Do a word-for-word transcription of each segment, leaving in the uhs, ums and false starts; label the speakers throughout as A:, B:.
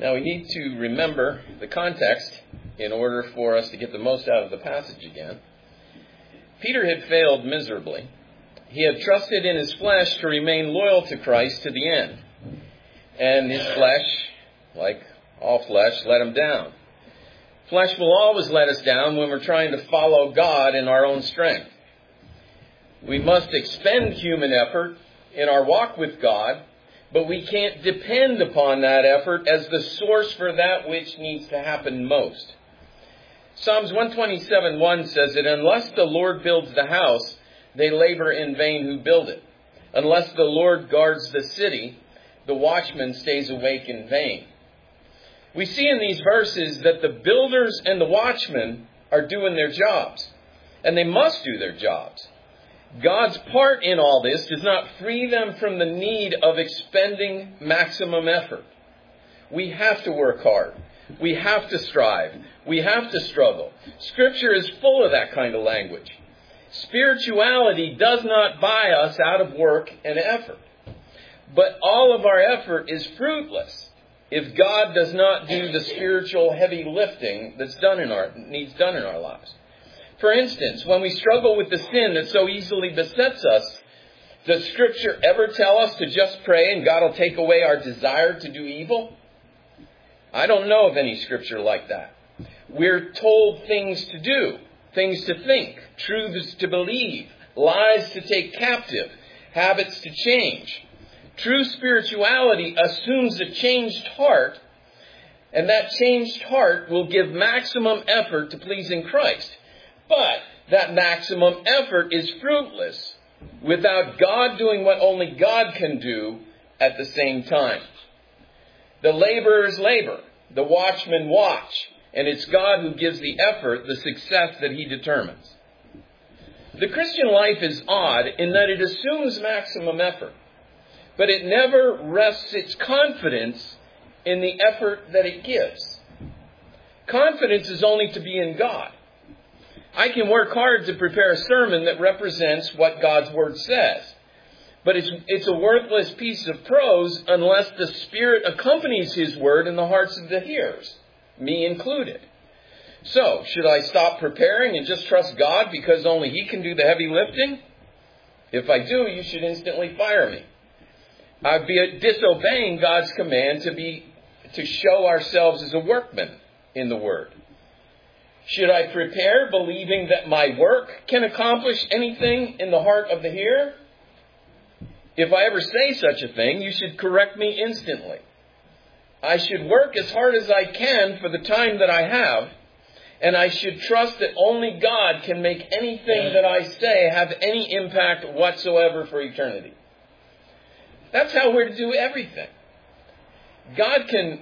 A: Now we need to remember the context in order for us to get the most out of the passage again. Peter had failed miserably. He had trusted in his flesh to remain loyal to Christ to the end. And his flesh, like all flesh, let him down. Flesh will always let us down when we're trying to follow God in our own strength. We must expend human effort in our walk with God, but we can't depend upon that effort as the source for that which needs to happen most. Psalms one twenty-seven one says that unless the Lord builds the house, they labor in vain who build it. Unless the Lord guards the city, the watchman stays awake in vain. We see in these verses that the builders and the watchmen are doing their jobs, and they must do their jobs. God's part in all this does not free them from the need of expending maximum effort. We have to work hard. We have to strive. We have to struggle. Scripture is full of that kind of language. Spirituality does not buy us out of work and effort. But all of our effort is fruitless if God does not do the spiritual heavy lifting that's done in our needs done in our lives. For instance, when we struggle with the sin that so easily besets us, does Scripture ever tell us to just pray and God will take away our desire to do evil? I don't know of any Scripture like that. We're told things to do, things to think, truths to believe, lies to take captive, habits to change. True spirituality assumes a changed heart, and that changed heart will give maximum effort to pleasing Christ. But that maximum effort is fruitless without God doing what only God can do at the same time. The laborers labor, the watchmen watch, and it's God who gives the effort the success that he determines. The Christian life is odd in that it assumes maximum effort, but it never rests its confidence in the effort that it gives. Confidence is only to be in God. I can work hard to prepare a sermon that represents what God's Word says. But it's, it's a worthless piece of prose unless the Spirit accompanies His Word in the hearts of the hearers, me included. So, should I stop preparing and just trust God because only He can do the heavy lifting? If I do, you should instantly fire me. I'd be disobeying God's command to be to show ourselves as a workman in the Word. Should I prepare believing that my work can accomplish anything in the heart of the hearer? If I ever say such a thing, you should correct me instantly. I should work as hard as I can for the time that I have, and I should trust that only God can make anything that I say have any impact whatsoever for eternity. That's how we're to do everything. God can...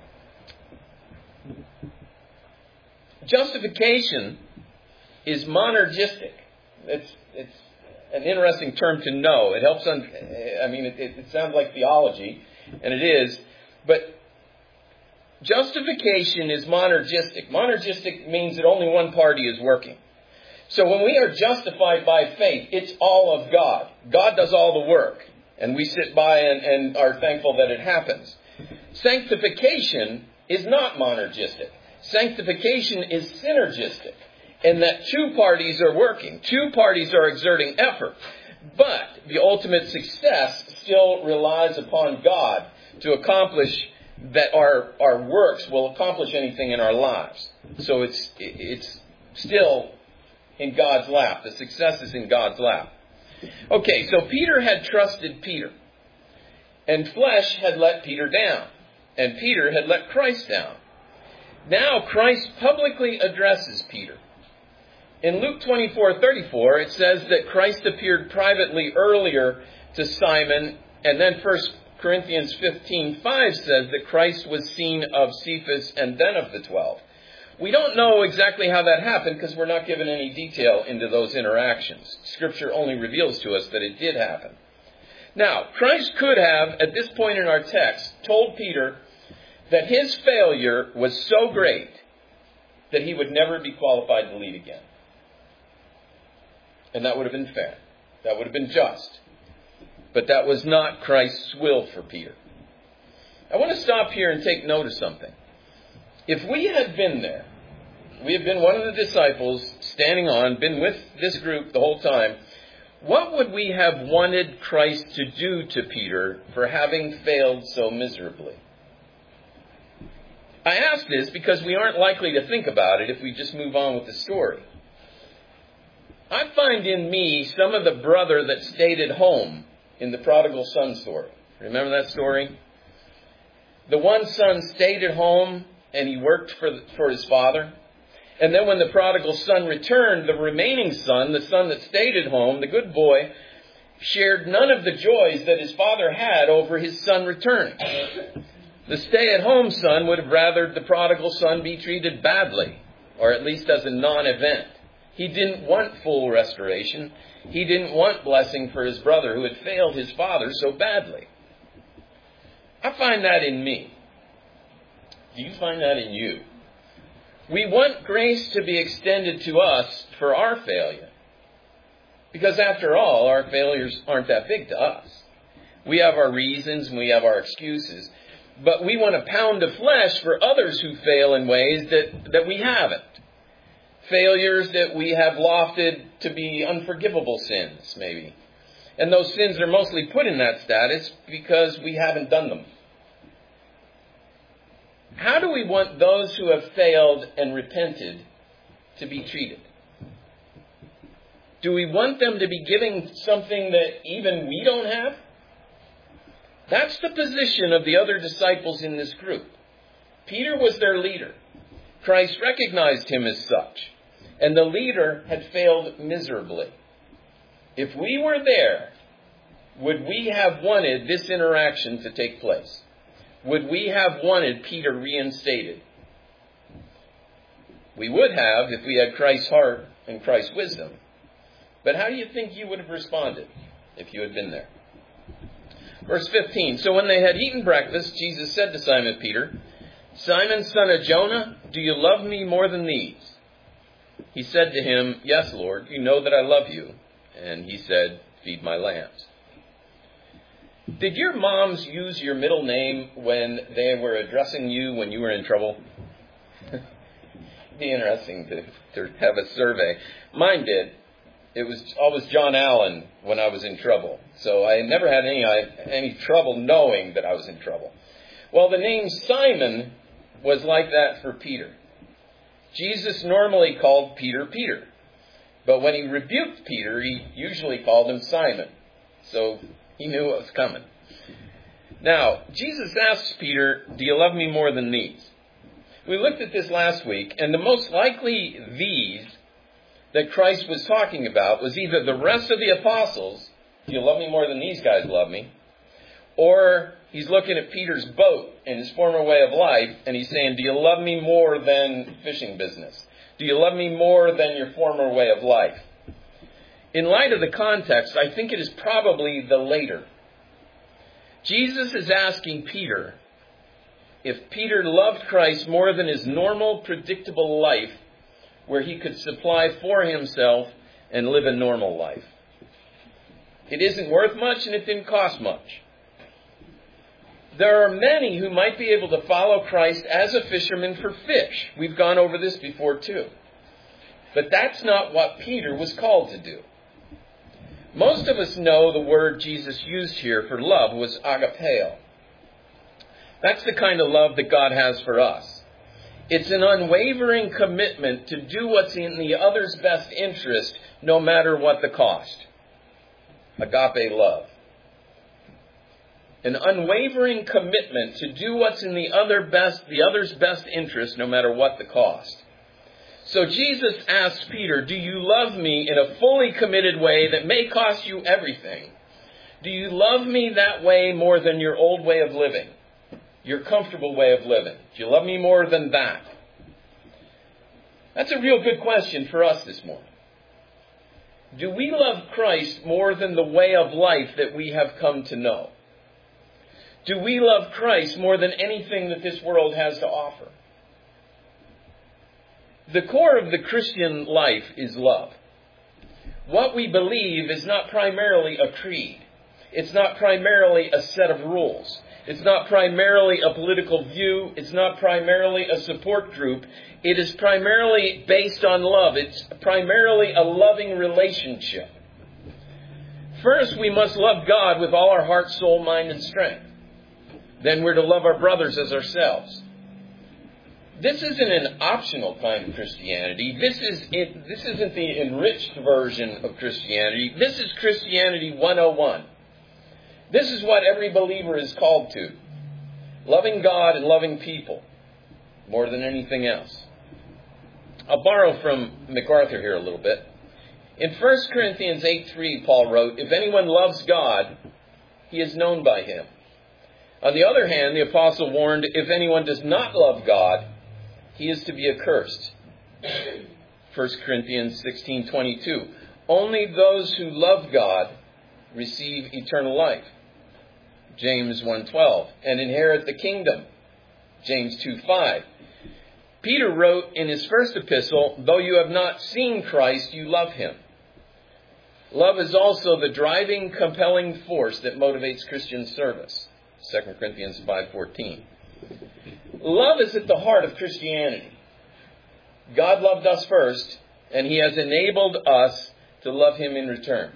A: Justification is monergistic. It's it's an interesting term to know. It helps. Un, I mean, it, it sounds like theology, and it is. But justification is monergistic. Monergistic means that only one party is working. So when we are justified by faith, it's all of God. God does all the work, and we sit by and, and are thankful that it happens. Sanctification is not monergistic. Sanctification is synergistic in that two parties are working. Two parties are exerting effort. But the ultimate success still relies upon God to accomplish that our, our works will accomplish anything in our lives. So it's, it's still in God's lap. The success is in God's lap. Okay, so Peter had trusted Peter. And flesh had let Peter down. And Peter had let Christ down. Now Christ publicly addresses Peter. In Luke twenty-four thirty-four, it says that Christ appeared privately earlier to Simon, and then First Corinthians fifteen five says that Christ was seen of Cephas and then of the twelve. We don't know exactly how that happened because we're not given any detail into those interactions. Scripture only reveals to us that it did happen. Now, Christ could have, at this point in our text, told Peter that his failure was so great that he would never be qualified to lead again. And that would have been fair. That would have been just. But that was not Christ's will for Peter. I want to stop here and take note of something. If we had been there, we had been one of the disciples standing on, been with this group the whole time, what would we have wanted Christ to do to Peter for having failed so miserably? I ask this because we aren't likely to think about it if we just move on with the story. I find in me some of the brother that stayed at home in the prodigal son story. Remember that story? The one son stayed at home and he worked for, for his father. And then when the prodigal son returned, the remaining son, the son that stayed at home, the good boy, shared none of the joys that his father had over his son returning. The stay-at-home son would have rathered the prodigal son be treated badly, or at least as a non-event. He didn't want full restoration. He didn't want blessing for his brother who had failed his father so badly. I find that in me. Do you find that in you? We want grace to be extended to us for our failure. Because after all, our failures aren't that big to us. We have our reasons and we have our excuses. But we want a pound of flesh for others who fail in ways that, that we haven't. Failures that we have lofted to be unforgivable sins, maybe. And those sins are mostly put in that status because we haven't done them. How do we want those who have failed and repented to be treated? Do we want them to be giving something that even we don't have? That's the position of the other disciples in this group. Peter was their leader. Christ recognized him as such. And the leader had failed miserably. If we were there, would we have wanted this interaction to take place? Would we have wanted Peter reinstated? We would have if we had Christ's heart and Christ's wisdom. But how do you think you would have responded if you had been there? Verse fifteen, so when they had eaten breakfast, Jesus said to Simon Peter, Simon, son of Jonah, do you love me more than these? He said to him, yes, Lord, you know that I love you. And he said, feed my lambs. Did your moms use your middle name when they were addressing you when you were in trouble? It'd be interesting to, to have a survey. Mine did. It was always John Allen when I was in trouble. So I never had any, any trouble knowing that I was in trouble. Well, the name Simon was like that for Peter. Jesus normally called Peter, Peter. But when he rebuked Peter, he usually called him Simon. So he knew what was coming. Now, Jesus asks Peter, do you love me more than these? We looked at this last week, and the most likely these that Christ was talking about was either the rest of the apostles, do you love me more than these guys love me? Or he's looking at Peter's boat and his former way of life, and he's saying, do you love me more than fishing business? Do you love me more than your former way of life? In light of the context, I think it is probably the later. Jesus is asking Peter if Peter loved Christ more than his normal, predictable life, where he could supply for himself and live a normal life. It isn't worth much and it didn't cost much. There are many who might be able to follow Christ as a fisherman for fish. We've gone over this before too. But that's not what Peter was called to do. Most of us know the word Jesus used here for love was agapeo. That's the kind of love that God has for us. It's an unwavering commitment to do what's in the other's best interest, no matter what the cost. Agape love. An unwavering commitment to do what's in the other best, the other's best interest, no matter what the cost. So Jesus asks Peter, do you love me in a fully committed way that may cost you everything? Do you love me that way more than your old way of living? Your comfortable way of living? Do you love me more than that? That's a real good question for us this morning. Do we love Christ more than the way of life that we have come to know? Do we love Christ more than anything that this world has to offer? The core of the Christian life is love. What we believe is not primarily a creed. It's not primarily a set of rules. It's not primarily a political view. It's not primarily a support group. It is primarily based on love. It's primarily a loving relationship. First, we must love God with all our heart, soul, mind, and strength. Then we're to love our brothers as ourselves. This isn't an optional kind of Christianity. This is it, this isn't the enriched version of Christianity. This is Christianity one oh one. This is what every believer is called to. Loving God and loving people more than anything else. I'll borrow from MacArthur here a little bit. In First Corinthians eight three, Paul wrote, "If anyone loves God, he is known by him." On the other hand, the apostle warned, "If anyone does not love God, he is to be accursed." First Corinthians sixteen twenty-two. Only those who love God receive eternal life. James one twelve. And inherit the kingdom. James two five. Peter wrote in his first epistle, "Though you have not seen Christ, you love him." Love is also the driving, compelling force that motivates Christian service. Second Corinthians five fourteen. Love is at the heart of Christianity. God loved us first, and he has enabled us to love him in return.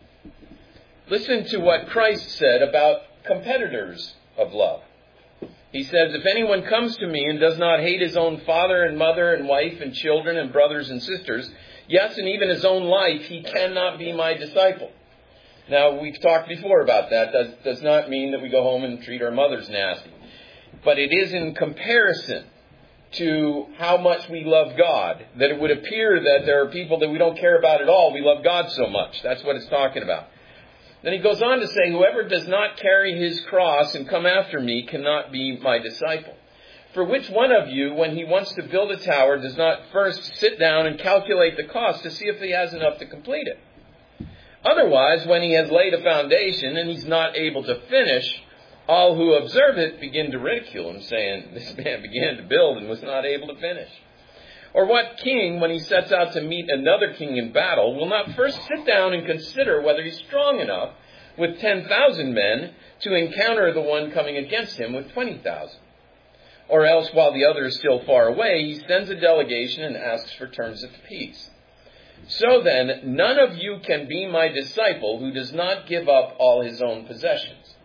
A: Listen to what Christ said about competitors of love. He says, "If anyone comes to me and does not hate his own father and mother and wife and children and brothers and sisters, yes, and even his own life, he cannot be my disciple." Now, we've talked before about that. That does not mean that we go home and treat our mothers nasty. But it is in comparison to how much we love God that it would appear that there are people that we don't care about at all. We love God so much. That's what it's talking about. Then he goes on to say, "Whoever does not carry his cross and come after me cannot be my disciple. For which one of you, when he wants to build a tower, does not first sit down and calculate the cost to see if he has enough to complete it? Otherwise, when he has laid a foundation and he's not able to finish, all who observe it begin to ridicule him, saying, 'This man began to build and was not able to finish.' Or what king, when he sets out to meet another king in battle, will not first sit down and consider whether he's strong enough with ten thousand men to encounter the one coming against him with twenty thousand? Or else, while the other is still far away, he sends a delegation and asks for terms of peace. So then, none of you can be my disciple who does not give up all his own possessions."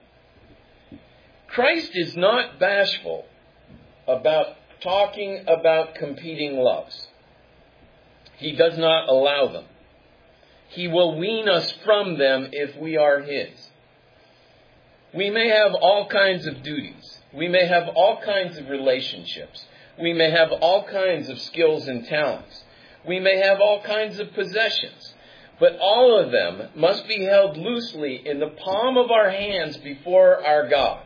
A: Christ is not bashful about talking about competing loves. He does not allow them. He will wean us from them if we are his. We may have all kinds of duties. We may have all kinds of relationships. We may have all kinds of skills and talents. We may have all kinds of possessions. But all of them must be held loosely in the palm of our hands before our God,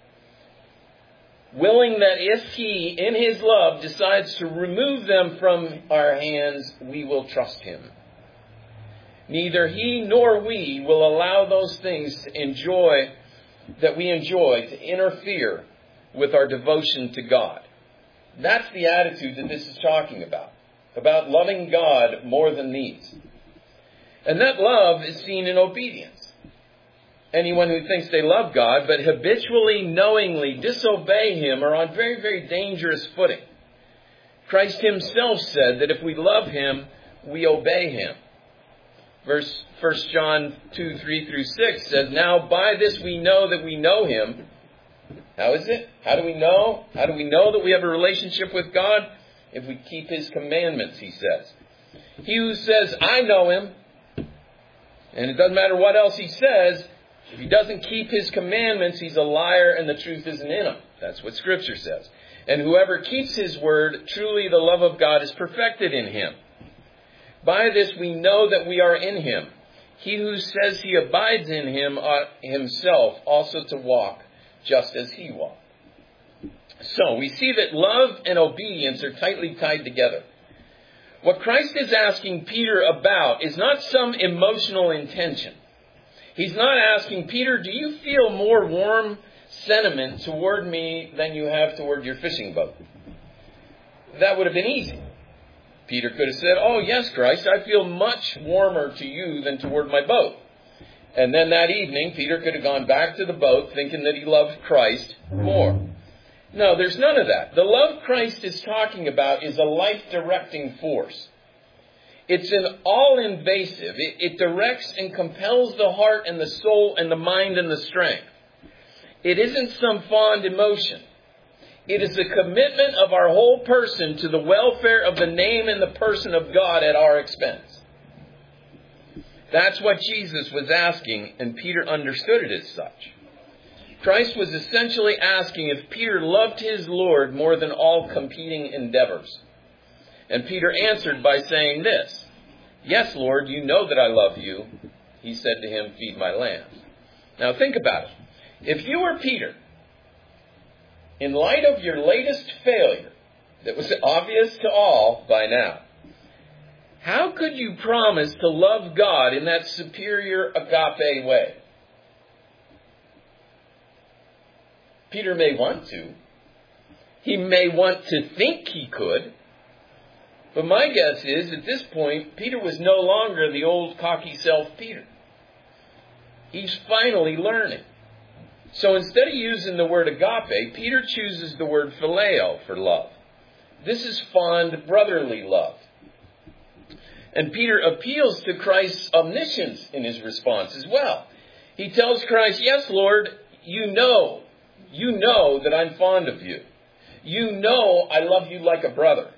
A: willing that if he, in his love, decides to remove them from our hands, we will trust him. Neither he nor we will allow those things to enjoy, that we enjoy, to interfere with our devotion to God. That's the attitude that this is talking about, about loving God more than these. And that love is seen in obedience. Anyone who thinks they love God but habitually, knowingly disobey him are on very, very dangerous footing. Christ himself said that if we love him, we obey him. Verse First John two, three through six says, "Now by this we know that we know him." How is it? How do we know? How do we know that we have a relationship with God? If we keep his commandments, he says. He who says, "I know him," and it doesn't matter what else he says, if he doesn't keep his commandments, he's a liar and the truth isn't in him. That's what Scripture says. And whoever keeps his word, truly the love of God is perfected in him. By this we know that we are in him. He who says he abides in him ought himself also to walk just as he walked. So we see that love and obedience are tightly tied together. What Christ is asking Peter about is not some emotional intention. He's not asking, "Peter, do you feel more warm sentiment toward me than you have toward your fishing boat?" That would have been easy. Peter could have said, "Oh, yes, Christ, I feel much warmer to you than toward my boat." And then that evening, Peter could have gone back to the boat thinking that he loved Christ more. No, there's none of that. The love Christ is talking about is a life-directing force. It's an all-invasive. It, it directs and compels the heart and the soul and the mind and the strength. It isn't some fond emotion. It is a commitment of our whole person to the welfare of the name and the person of God at our expense. That's what Jesus was asking, and Peter understood it as such. Christ was essentially asking if Peter loved his Lord more than all competing endeavors. And Peter answered by saying this, "Yes, Lord, you know that I love you." He said to him, "Feed my lambs." Now think about it. If you were Peter, in light of your latest failure, that was obvious to all by now, how could you promise to love God in that superior agape way? Peter may want to. He may want to think he could. But my guess is, at this point, Peter was no longer the old cocky self Peter. He's finally learning. So instead of using the word agape, Peter chooses the word phileo for love. This is fond brotherly love. And Peter appeals to Christ's omniscience in his response as well. He tells Christ, "Yes, Lord, you know, you know that I'm fond of you. You know I love you like a brother."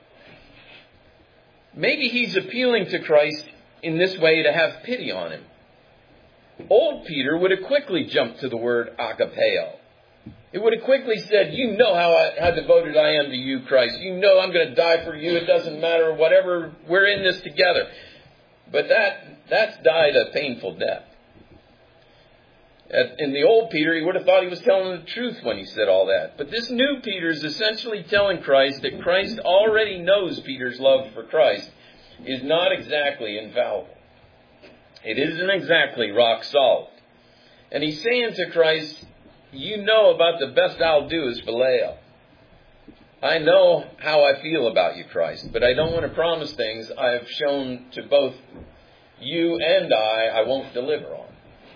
A: Maybe he's appealing to Christ in this way to have pity on him. Old Peter would have quickly jumped to the word agapeo. It would have quickly said, "You know how, I, how devoted I am to you, Christ. You know I'm going to die for you. It doesn't matter, whatever. We're in this together." But that that's died a painful death. At, in the old Peter, he would have thought he was telling the truth when he said all that. But this new Peter is essentially telling Christ that Christ already knows Peter's love for Christ is not exactly infallible. It isn't exactly rock solid. And he's saying to Christ, "You know about the best I'll do is phileo. I know how I feel about you, Christ, but I don't want to promise things I have shown to both you and I I won't deliver on."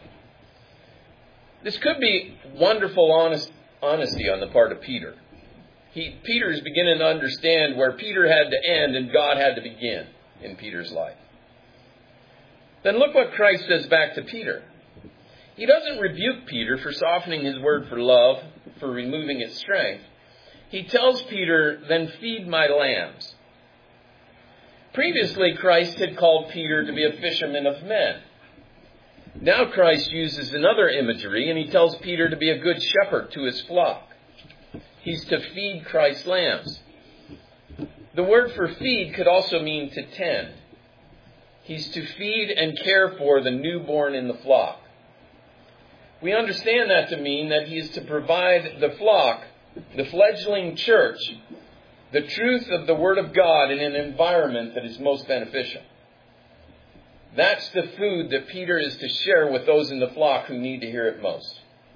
A: This could be wonderful honest, honesty on the part of Peter. He, Peter is beginning to understand where Peter had to end and God had to begin in Peter's life. Then look what Christ says back to Peter. He doesn't rebuke Peter for softening his word for love, for removing its strength. He tells Peter, "Then feed my lambs." Previously, Christ had called Peter to be a fisherman of men. Now Christ uses another imagery, and he tells Peter to be a good shepherd to his flock. He's to feed Christ's lambs. The word for feed could also mean to tend. He's to feed and care for the newborn in the flock. We understand that to mean that he is to provide the flock, the fledgling church, the truth of the Word of God in an environment that is most beneficial. That's the food that Peter is to share with those in the flock who need to hear it most.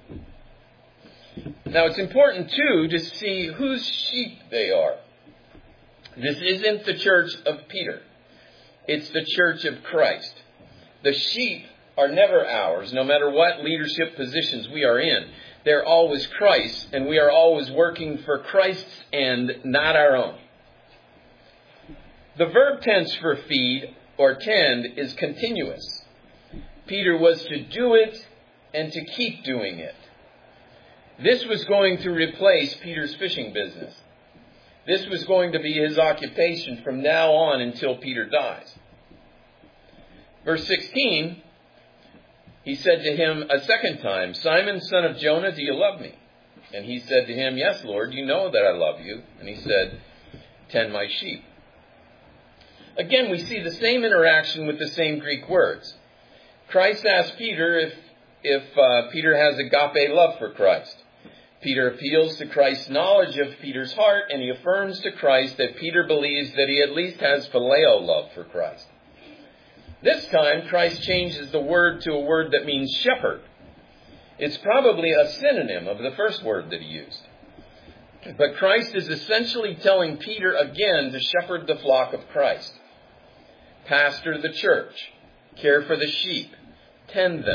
A: Now, it's important, too, to see whose sheep they are. This isn't the church of Peter. It's the church of Christ. The sheep are never ours, no matter what leadership positions we are in. They're always Christ's, and we are always working for Christ's end, not our own. The verb tense for feed or tend is continuous. Peter was to do it and to keep doing it. This was going to replace Peter's fishing business. This was going to be his occupation from now on until Peter dies. Verse sixteen, he said to him a second time, "Simon, son of Jonah, do you love me?" And he said to him, "Yes, Lord, you know that I love you." And he said, "Tend my sheep." Again, we see the same interaction with the same Greek words. Christ asked Peter if, if uh, Peter has agape love for Christ. Peter appeals to Christ's knowledge of Peter's heart, and he affirms to Christ that Peter believes that he at least has phileo love for Christ. This time, Christ changes the word to a word that means shepherd. It's probably a synonym of the first word that he used. But Christ is essentially telling Peter again to shepherd the flock of Christ. Pastor the church. Care for the sheep. Tend them.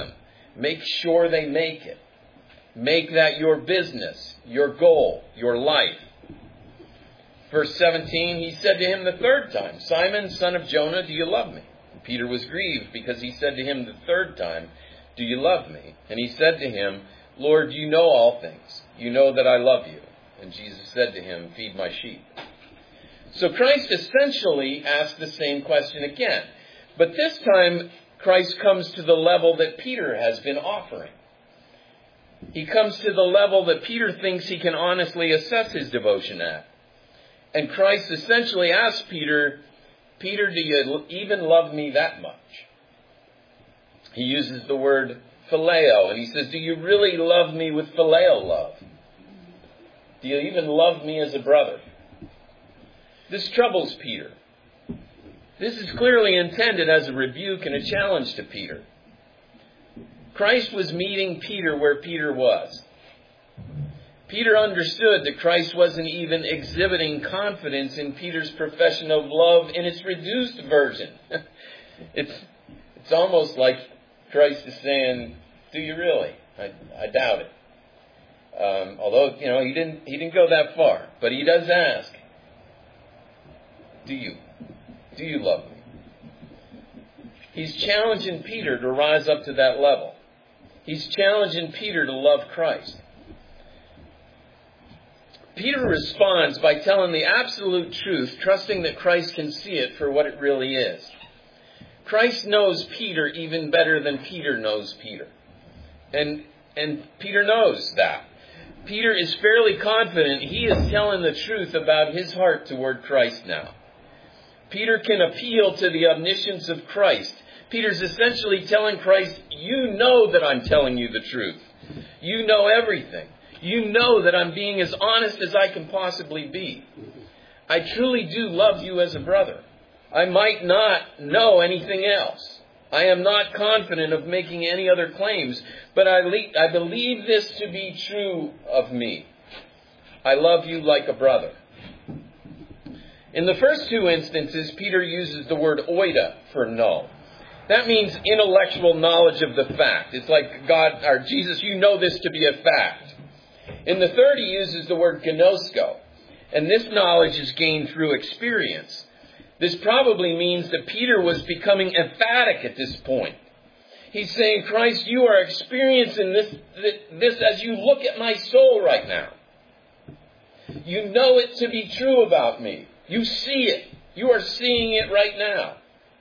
A: Make sure they make it. Make that your business, your goal, your life. Verse seventeen, he said to him the third time, Simon, son of Jonah, do you love me? Peter was grieved because he said to him the third time, do you love me? And he said to him, Lord, you know all things. You know that I love you. And Jesus said to him, feed my sheep. So Christ essentially asked the same question again. But this time, Christ comes to the level that Peter has been offering. He comes to the level that Peter thinks he can honestly assess his devotion at. And Christ essentially asks Peter, Peter, do you even love me that much? He uses the word phileo, and he says, do you really love me with phileo love? Do you even love me as a brother? This troubles Peter. This is clearly intended as a rebuke and a challenge to Peter. Christ was meeting Peter where Peter was. Peter understood that Christ wasn't even exhibiting confidence in Peter's profession of love in its reduced version. it's it's almost like Christ is saying, do you really? I, I doubt it. Um, although, you know, he didn't he didn't go that far. But he does ask, do you? Do you love me? He's challenging Peter to rise up to that level. He's challenging Peter to love Christ. Peter responds by telling the absolute truth, trusting that Christ can see it for what it really is. Christ knows Peter even better than Peter knows Peter. And, and Peter knows that. Peter is fairly confident he is telling the truth about his heart toward Christ now. Peter can appeal to the omniscience of Christ. Peter's essentially telling Christ, you know that I'm telling you the truth. You know everything. You know that I'm being as honest as I can possibly be. I truly do love you as a brother. I might not know anything else. I am not confident of making any other claims, but I, le- I believe this to be true of me. I love you like a brother. In the first two instances, Peter uses the word oida for know. That means intellectual knowledge of the fact. It's like, God, or Jesus, you know this to be a fact. In the third, he uses the word gnosko, and this knowledge is gained through experience. This probably means that Peter was becoming emphatic at this point. He's saying, Christ, you are experiencing this, this as you look at my soul right now. You know it to be true about me. You see it. You are seeing it right now.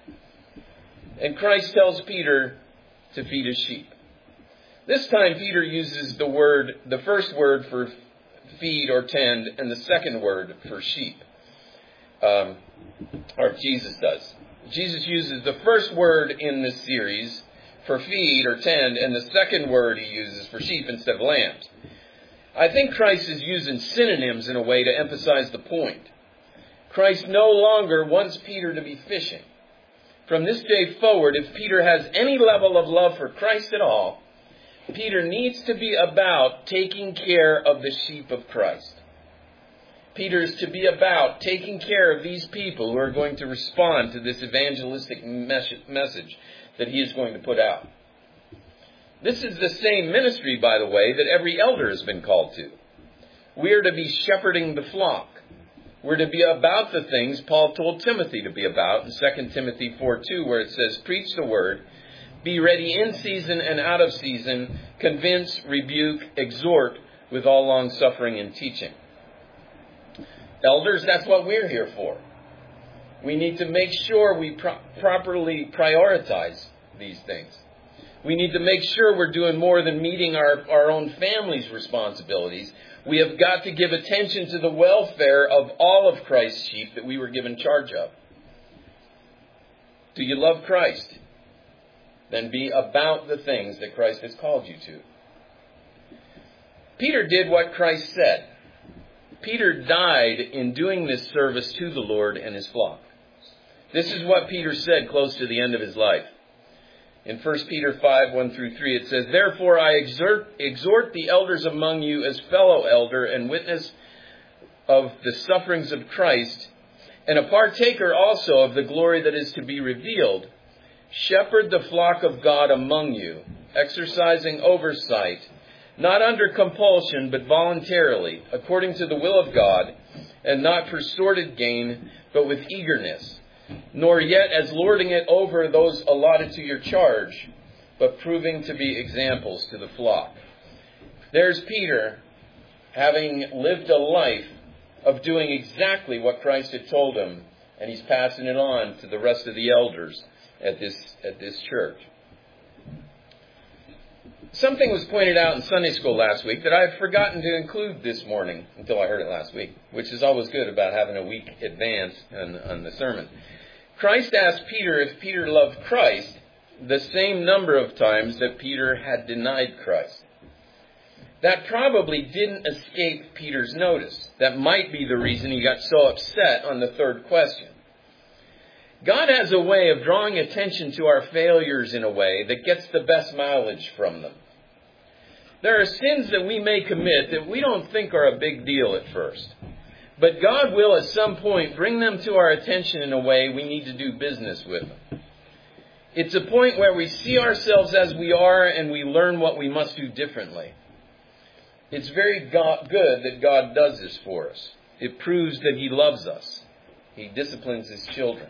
A: And Christ tells Peter to feed his sheep. This time Peter uses the word, the first word for feed or tend, and the second word for sheep. Um, or Jesus does. Jesus uses the first word in this series for feed or tend, and the second word he uses for sheep instead of lambs. I think Christ is using synonyms in a way to emphasize the point. Christ no longer wants Peter to be fishing. From this day forward, if Peter has any level of love for Christ at all, Peter needs to be about taking care of the sheep of Christ. Peter is to be about taking care of these people who are going to respond to this evangelistic message that he is going to put out. This is the same ministry, by the way, that every elder has been called to. We are to be shepherding the flock. We're to be about the things Paul told Timothy to be about in Second Timothy four two, where it says, preach the word, be ready in season and out of season, convince, rebuke, exhort with all long suffering and teaching. Elders, that's what we're here for. We need to make sure we pro- properly prioritize these things. We need to make sure we're doing more than meeting our, our own family's responsibilities. We have got to give attention to the welfare of all of Christ's sheep that we were given charge of. Do you love Christ? Then be about the things that Christ has called you to. Peter did what Christ said. Peter died in doing this service to the Lord and his flock. This is what Peter said close to the end of his life. In First Peter five, one through three, it says, therefore I exhort, exhort the elders among you as fellow elder and witness of the sufferings of Christ, and a partaker also of the glory that is to be revealed. Shepherd the flock of God among you, exercising oversight, not under compulsion, but voluntarily, according to the will of God, and not for sordid gain, but with eagerness, nor yet as lording it over those allotted to your charge, but proving to be examples to the flock. There's Peter, having lived a life of doing exactly what Christ had told him, and he's passing it on to the rest of the elders at this at this church. Something was pointed out in Sunday school last week that I had forgotten to include this morning until I heard it last week, which is always good about having a week advance on, on the sermon. Christ asked Peter if Peter loved Christ the same number of times that Peter had denied Christ. That probably didn't escape Peter's notice. That might be the reason he got so upset on the third question. God has a way of drawing attention to our failures in a way that gets the best mileage from them. There are sins that we may commit that we don't think are a big deal at first. But God will at some point bring them to our attention in a way we need to do business with them. It's a point where we see ourselves as we are and we learn what we must do differently. It's very God, good that God does this for us. It proves that He loves us. He disciplines His children.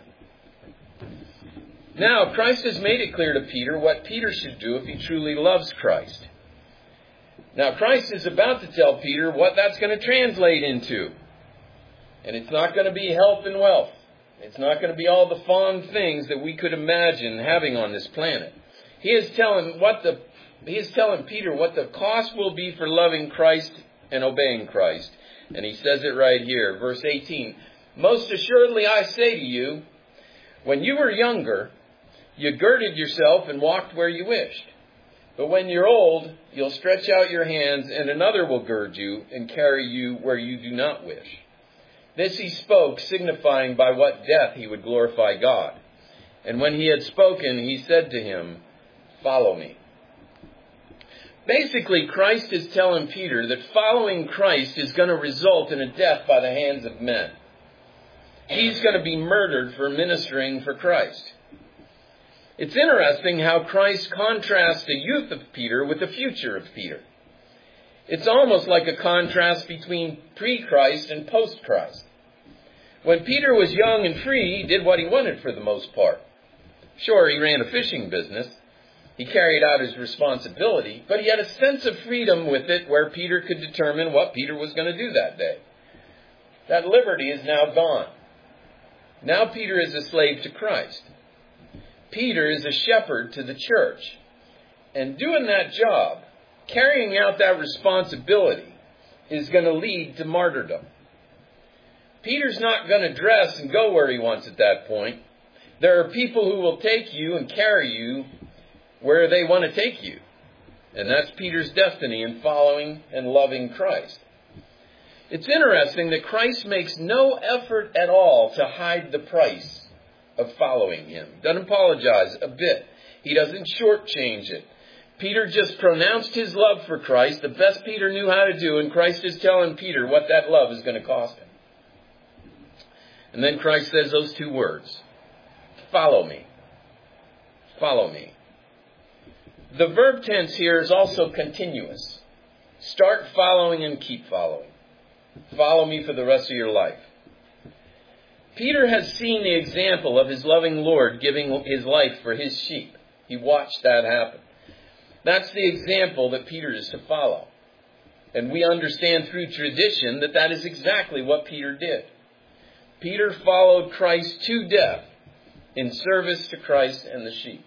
A: Now, Christ has made it clear to Peter what Peter should do if he truly loves Christ. Now, Christ is about to tell Peter what that's going to translate into. And it's not going to be health and wealth. It's not going to be all the fond things that we could imagine having on this planet. He is telling what the He is telling Peter what the cost will be for loving Christ and obeying Christ. And he says it right here, verse eighteen. Most assuredly I say to you, when you were younger, you girded yourself and walked where you wished. But when you're old, you'll stretch out your hands, and another will gird you and carry you where you do not wish. This he spoke, signifying by what death he would glorify God. And when he had spoken, he said to him, follow me. Basically, Christ is telling Peter that following Christ is going to result in a death by the hands of men. He's going to be murdered for ministering for Christ. It's interesting how Christ contrasts the youth of Peter with the future of Peter. It's almost like a contrast between pre-Christ and post-Christ. When Peter was young and free, he did what he wanted for the most part. Sure, he ran a fishing business. He carried out his responsibility, but he had a sense of freedom with it where Peter could determine what Peter was going to do that day. That liberty is now gone. Now Peter is a slave to Christ. Peter is a shepherd to the church. And doing that job, carrying out that responsibility, is going to lead to martyrdom. Peter's not going to dress and go where he wants at that point. There are people who will take you and carry you where they want to take you. And that's Peter's destiny in following and loving Christ. It's interesting that Christ makes no effort at all to hide the price of following him. Doesn't apologize a bit. He doesn't shortchange it. Peter just pronounced his love for Christ, the best Peter knew how to do, and Christ is telling Peter what that love is going to cost him. And then Christ says those two words, follow me. Follow me. The verb tense here is also continuous. Start following and keep following. Follow me for the rest of your life. Peter has seen the example of his loving Lord giving his life for his sheep. He watched that happen. That's the example that Peter is to follow. And we understand through tradition that that is exactly what Peter did. Peter followed Christ to death in service to Christ and the sheep.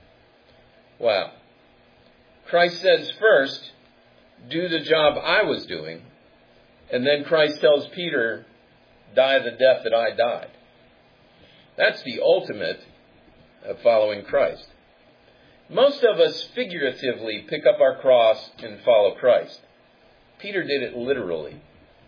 A: Wow. Christ says first, do the job I was doing. And then Christ tells Peter, die the death that I died. That's the ultimate of following Christ. Most of us figuratively pick up our cross and follow Christ. Peter did it literally.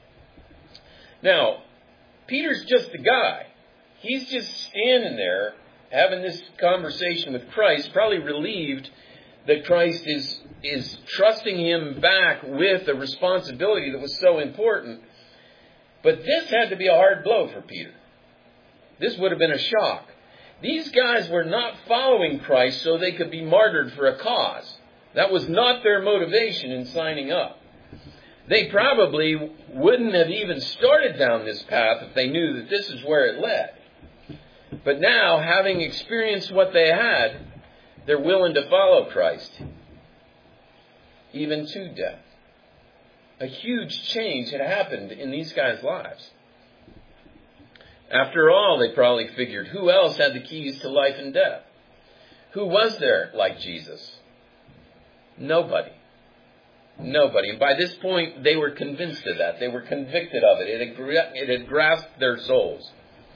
A: Now, Peter's just a guy. He's just standing there having this conversation with Christ, probably relieved that Christ is, is trusting him back with a responsibility that was so important. But this had to be a hard blow for Peter. This would have been a shock. These guys were not following Christ so they could be martyred for a cause. That was not their motivation in signing up. They probably wouldn't have even started down this path if they knew that this is where it led. But now, having experienced what they had, they're willing to follow Christ, even to death. A huge change had happened in these guys' lives. After all, they probably figured, who else had the keys to life and death? Who was there like Jesus? Nobody. Nobody. And by this point, they were convinced of that. They were convicted of it. It had, gra- it had grasped their souls.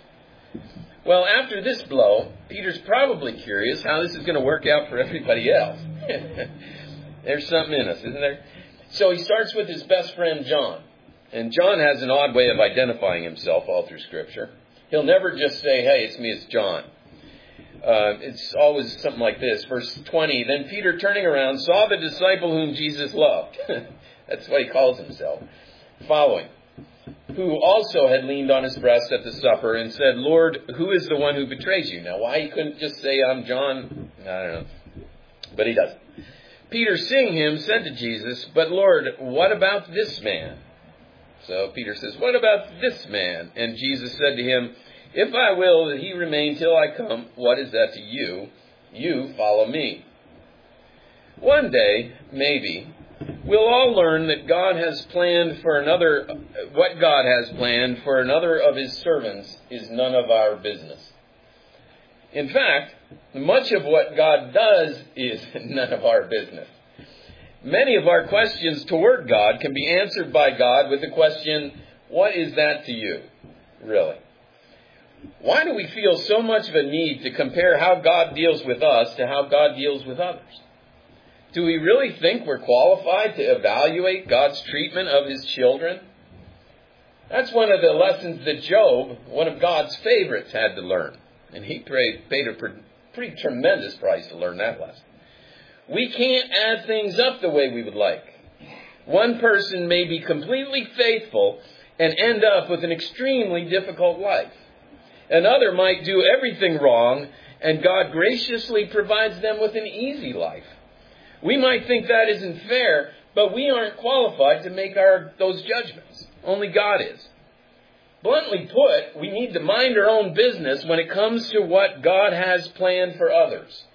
A: Well, after this blow, Peter's probably curious how this is going to work out for everybody else. There's something in us, isn't there? So he starts with his best friend, John. And John has an odd way of identifying himself all through Scripture. He'll never just say, hey, it's me, it's John. Uh, it's always something like this. Verse twenty, then Peter, turning around, saw the disciple whom Jesus loved. That's what he calls himself. Following. Who also had leaned on his breast at the supper and said, Lord, who is the one who betrays you? Now, why he couldn't just say, I'm John, I don't know. But he doesn't. Peter, seeing him, said to Jesus, but Lord, what about this man? So Peter says, what about this man? And Jesus said to him, if I will that he remain till I come, what is that to you? You follow me. One day, maybe, we'll all learn that God has planned for another, what God has planned for another of his servants is none of our business. In fact, much of what God does is none of our business. Many of our questions toward God can be answered by God with the question, what is that to you, really? Why do we feel so much of a need to compare how God deals with us to how God deals with others? Do we really think we're qualified to evaluate God's treatment of his children? That's one of the lessons that Job, one of God's favorites, had to learn. And he paid a pretty tremendous price to learn that lesson. We can't add things up the way we would like. One person may be completely faithful and end up with an extremely difficult life. Another might do everything wrong, and God graciously provides them with an easy life. We might think that isn't fair, but we aren't qualified to make our those judgments. Only God is. Bluntly put, we need to mind our own business when it comes to what God has planned for others.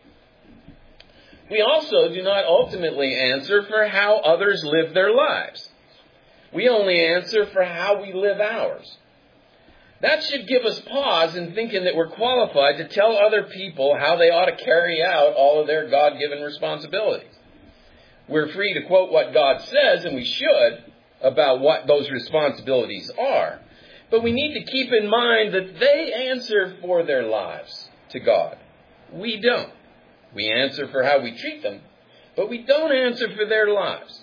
A: We also do not ultimately answer for how others live their lives. We only answer for how we live ours. That should give us pause in thinking that we're qualified to tell other people how they ought to carry out all of their God-given responsibilities. We're free to quote what God says, and we should, about what those responsibilities are. But we need to keep in mind that they answer for their lives to God. We don't. We answer for how we treat them, but we don't answer for their lives.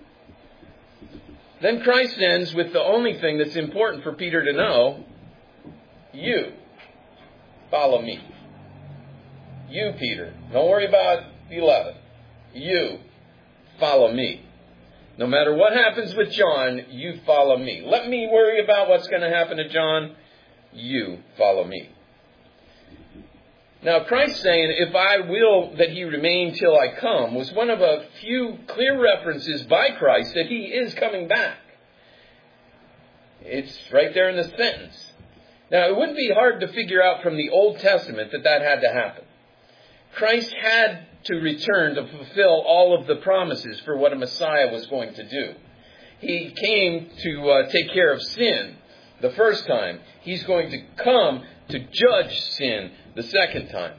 A: Then Christ ends with the only thing that's important for Peter to know. You follow me. You, Peter. Don't worry about the eleven. You follow me. No matter what happens with John, you follow me. Let me worry about what's going to happen to John. You follow me. Now, Christ saying, if I will that he remain till I come, was one of a few clear references by Christ that he is coming back. It's right there in the sentence. Now, it wouldn't be hard to figure out from the Old Testament that that had to happen. Christ had to return to fulfill all of the promises for what a Messiah was going to do. He came to uh, take care of sin the first time. He's going to come to judge sin the second time.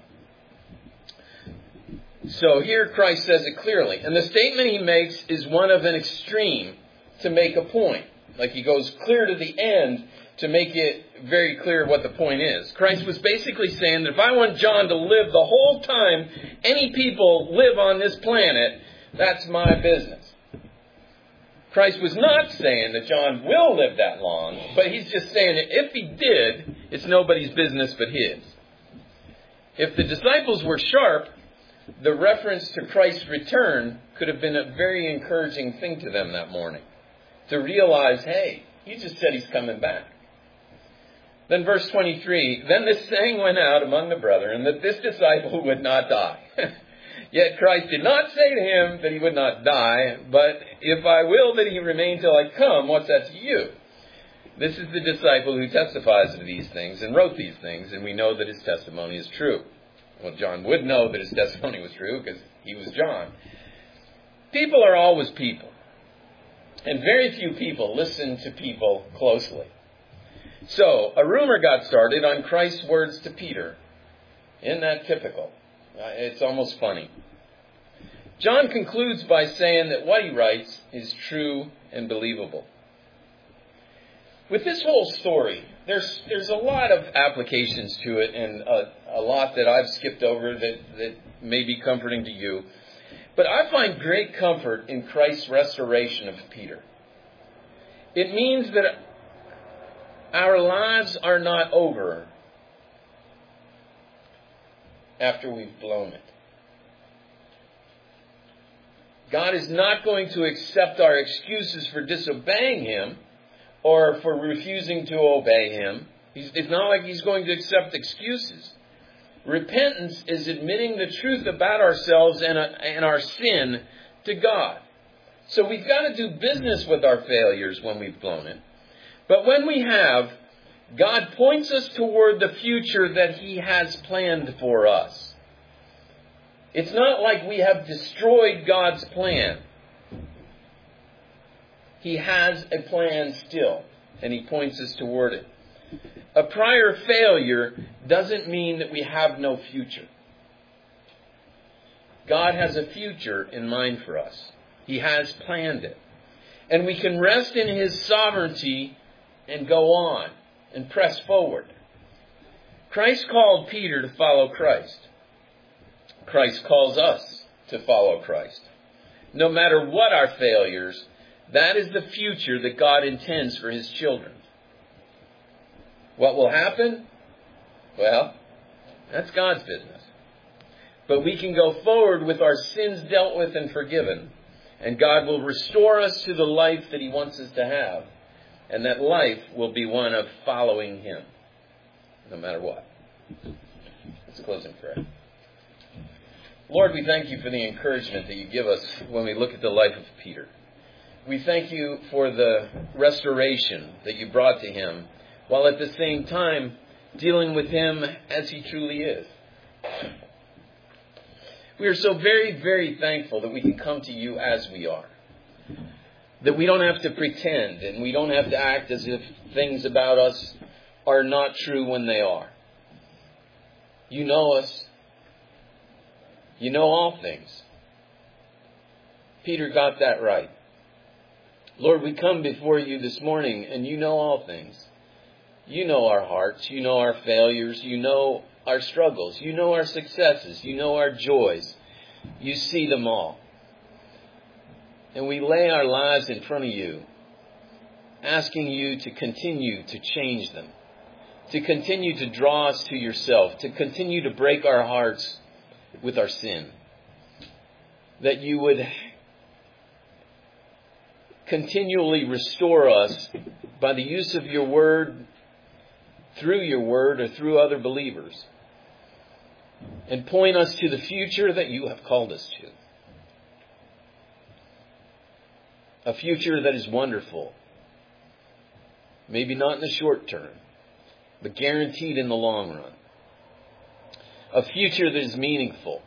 A: So here Christ says it clearly. And the statement he makes is one of an extreme to make a point. Like he goes clear to the end to make it very clear what the point is. Christ was basically saying that if I want John to live the whole time any people live on this planet, that's my business. Christ was not saying that John will live that long, but he's just saying that if he did, it's nobody's business but his. If the disciples were sharp, the reference to Christ's return could have been a very encouraging thing to them that morning. To realize, hey, he just said he's coming back. Then verse twenty-three, then this saying went out among the brethren that this disciple would not die. Yet Christ did not say to him that he would not die, but if I will that he remain till I come, what's that to you? This is the disciple who testifies of these things and wrote these things, and we know that his testimony is true. Well, John would know that his testimony was true because he was John. People are always people. And very few people listen to people closely. So, a rumor got started on Christ's words to Peter. Isn't that typical? Uh, it's almost funny. John concludes by saying that what he writes is true and believable. With this whole story, there's there's a lot of applications to it and a, a lot that I've skipped over that, that may be comforting to you. But I find great comfort in Christ's restoration of Peter. It means that our lives are not over after we've blown it. God is not going to accept our excuses for disobeying Him or for refusing to obey Him. He's, it's not like He's going to accept excuses. Repentance is admitting the truth about ourselves and, uh, and our sin to God. So we've got to do business with our failures when we've blown it. But when we have, God points us toward the future that He has planned for us. It's not like we have destroyed God's plan. He has a plan still, and He points us toward it. A prior failure doesn't mean that we have no future. God has a future in mind for us. He has planned it. And we can rest in His sovereignty and go on and press forward. Christ called Peter to follow Christ. Christ calls us to follow Christ. No matter what our failures, that is the future that God intends for His children. What will happen? Well, that's God's business. But we can go forward with our sins dealt with and forgiven. And God will restore us to the life that He wants us to have. And that life will be one of following Him. No matter what. Let's close in prayer. Lord, we thank You for the encouragement that You give us when we look at the life of Peter. We thank You for the restoration that You brought to him, while at the same time dealing with him as he truly is. We are so very, very thankful that we can come to You as we are. That we don't have to pretend and we don't have to act as if things about us are not true when they are. You know us. You know all things. Peter got that right. Lord, we come before You this morning and You know all things. You know our hearts. You know our failures. You know our struggles. You know our successes. You know our joys. You see them all. And we lay our lives in front of You, asking You to continue to change them, to continue to draw us to Yourself, to continue to break our hearts with our sin. That You would continually restore us by the use of Your word, through Your word or through other believers, and point us to the future that You have called us to. A future that is wonderful. Maybe not in the short term, but guaranteed in the long run. A future that is meaningful.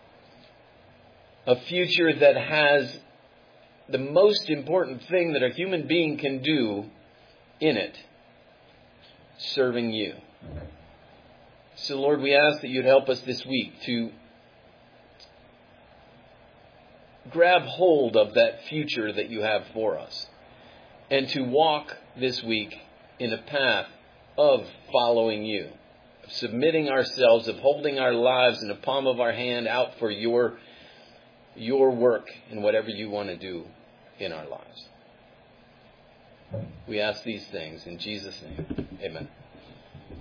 A: A future that has the most important thing that a human being can do in it. Serving You. So Lord, we ask that You'd help us this week to grab hold of that future that You have for us. And to walk this week in a path of following You. Of submitting ourselves, of holding our lives in the palm of our hand out for Your, your work in whatever You want to do in our lives. We ask these things in Jesus' name. Amen.